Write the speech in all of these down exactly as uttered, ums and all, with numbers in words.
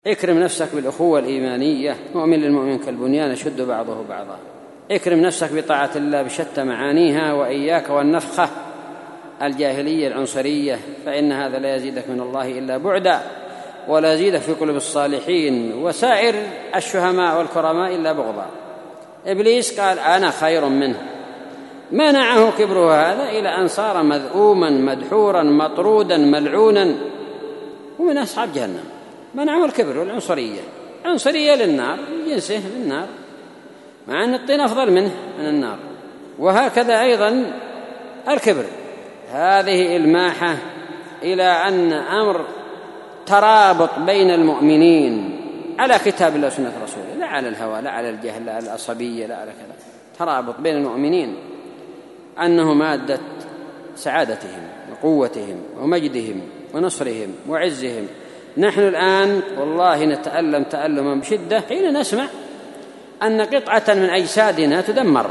اكرم نفسك بالأخوة الإيمانية، مؤمن للمؤمن كالبنيان يشد بعضه بعضا. اكرم نفسك بطاعة الله بشتى معانيها، وإياك والنفخة الجاهلية العنصرية، فإن هذا لا يزيدك من الله إلا بعدا، ولا يزيدك في قلوب الصالحين وسائر الشهماء والكرماء إلا بغضا. إبليس قال أنا خير منه، منعه كبره هذا إلى أن صار مذءوما مدحورا مطرودا ملعونا، ومن أصحاب جهنم. منعه الكبر والعنصرية، عنصرية للنار، جنسه للنار، مع أن الطين أفضل منه من النار. وهكذا أيضا الكبر، هذه الماحة إلى أن أمر ترابط بين المؤمنين على كتاب الله وسنة رسوله، لا على الهوى، لا على الجهل، لا على العصبية، لا على كذا. ترابط بين المؤمنين أنه مادة سعادتهم وقوتهم ومجدهم ونصرهم وعزهم. نحن الآن والله نتألم تألما بشدة حين نسمع أن قطعة من أجسادنا تدمر.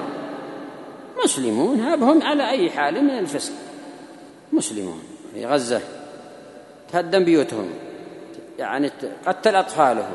مسلمون هابهم على أي حال من الفسق، مسلمون في غزة تهدم بيوتهم، يعني قتل أطفالهم،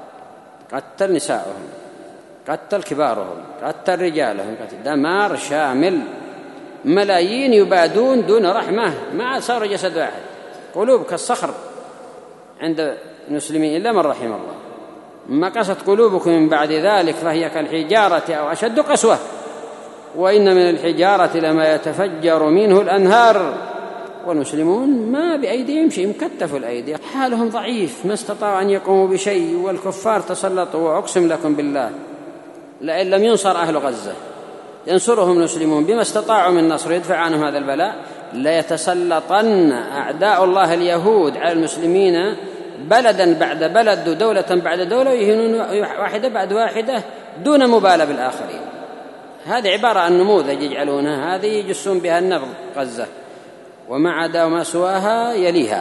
قتل نسائهم، قتل كبارهم، قتل رجالهم، قتل دمار شامل. ملايين يبادون دون رحمة، ما صار جسد واحد، قلوب كالصخر عند المسلمين إلا من رحم الله. ما قست قلوبكم من بعد ذلك فهي كالحجارة أو أشد قسوة، وإن من الحجارة لما يتفجر منه الأنهار. والمسلمون ما بأيديهم شيء، مكتفوا الأيدي، حالهم ضعيف، ما استطاعوا أن يقوموا بشيء، والكفار تسلطوا. وأقسم لكم بالله لئن لم ينصر أهل غزة ينصرهم المسلمون بما استطاعوا من نصر يدفع عنهم هذا البلاء، ليتسلطن أعداء الله اليهود على المسلمين بلدا بعد بلد ودولة بعد دولة، يهينون واحدة بعد واحدة دون مبالاة بالآخرين. هذه عبارة عن نموذج يجعلونها، هذه يجسون بها النبض غزة، وما عدا وما سواها يليها.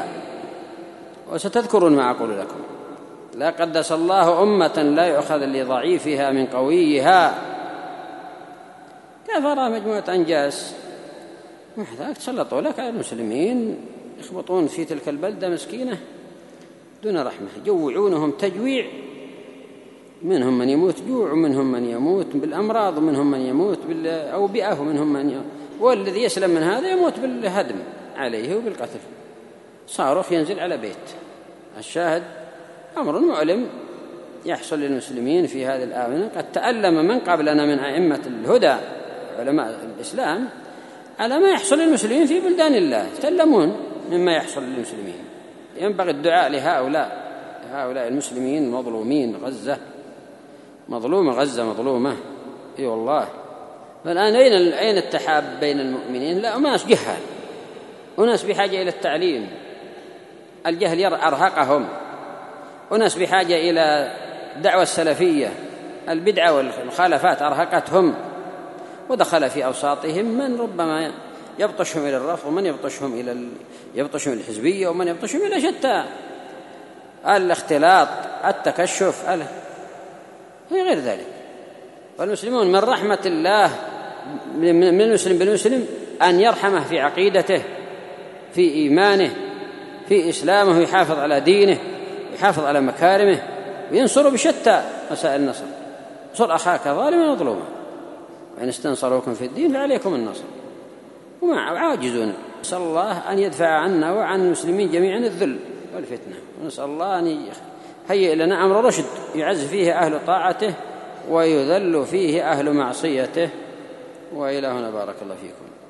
وستذكرون ما أقول لكم. لا قدس الله أمة لا يؤخذ لضعيفها من قويها. كفر مجموعة أنجاس وحذاك تسلطوا لك على المسلمين، يخبطون في تلك البلدة مسكينة دون رحمة، يجوعونهم تجويع، منهم من يموت جوع، ومنهم من يموت بالأمراض، ومنهم من يموت بالأوبئة، ومنهم من يموت، والذي يسلم من هذا يموت بالهدم عليه وبالقتل. صاروخ ينزل على بيت. الشاهد أمر معلم يحصل للمسلمين في هذه الآونة. قد تألم من قبلنا من أئمة الهدى علماء الإسلام على ما يحصل للمسلمين في بلدان الله، يتألمون مما يحصل للمسلمين. ينبغي الدعاء لهؤلاء هؤلاء المسلمين المظلومين. غزة مظلومة، غزة مظلومة، اي والله. فالآن أين أين التحاب بين المؤمنين؟ لا، أناس جهال، أناس بحاجة إلى التعليم، الجهل أرهقهم، أناس بحاجة إلى دعوة السلفية، البدعة والمخالفات أرهقتهم، ودخل في أوساطهم من ربما يبطشهم إلى الرفض، ومن يبطشهم إلى ال... يبطشهم إلى الحزبية، ومن يبطشهم إلى شتى الاختلاط، التكشف، ال... هي غير ذلك. والمسلمون من رحمة الله من المسلم بالمسلم أن يرحمه في عقيدته، في إيمانه، في إسلامه، يحافظ على دينه، يحافظ على مكارمه، وينصر بشتى وسائل النصر. انصر أخاك ظالما مظلوما، وإن استنصروكم في الدين فعليكم النصر. وما عاجزون. نسأل الله أن يدفع عنا وعن المسلمين جميعا الذل والفتنة، ونسأل الله أن يهيئ لنا أمر رشد يعز فيه أهل طاعته ويذل فيه أهل معصيته. وإلهنا بارك الله فيكم.